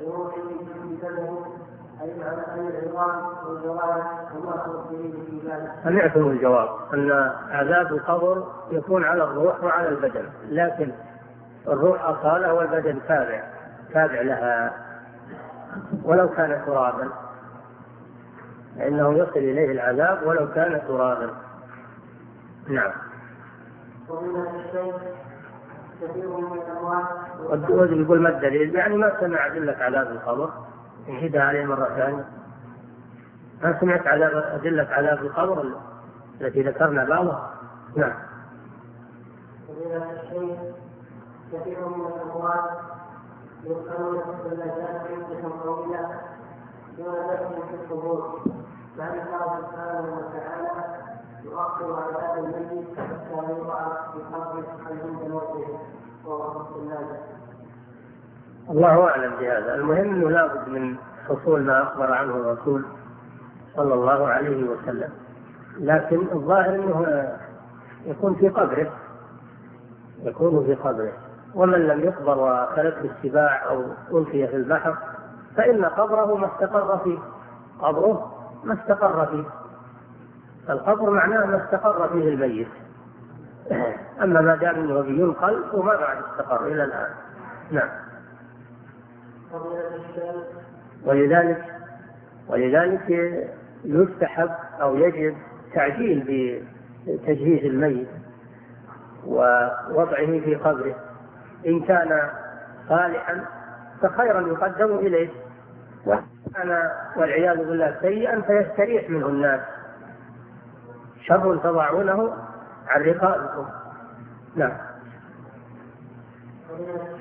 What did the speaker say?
بروح بسبب أي معنى العظام والجوارح وما تخبرين في ذلك. سمعتم الجواب أن عذاب القبر يكون على الروح وعلى البدن، لكن الروح أصالة والبدن تابع لها ولو كان ترابا، لأنه يصل إليه العذاب ولو كان ترابا. نعم. ومن الشيء كثير من الأموات. والدول يقول ما الدليل؟ يعني ما سمع أدلة عذاب القبر، نعيدها عليه مرة ثانية. ما سمعت أدلة عذاب القبر التي ذكرنا بعضها. نعم. ومن الشيء كثير من الأموات يدخلون في النجاة عندهم طويلة دون دفن في القبور، مع أن الله سبحانه وتعالى يؤخر عذاب الميت حتى يوضع في قبره عند موته وهو في الناس. الله أعلم بهذا. المهم أنه لابد من حصول ما أخبر عنه الرسول صلى الله عليه وسلم، لكن الظاهر أنه يكون في قبره، ومن لم يقبر وخلته السباع أو ألقي في البحر فإن قبره ما استقر فيه. القبر معناه ما استقر فيه الميت، أما ما دام أنه بينقل وما بعد استقر إلى الآن. نعم. ولذلك يستحب أو يجب تعجيل بتجهيز الميت ووضعه في قبره، إن كان صالحا فخيرا يقدم إليه، وكان والعياذ بالله سيئا فيستريح منه الناس، شر تضعونه عن رقابكم. نعم.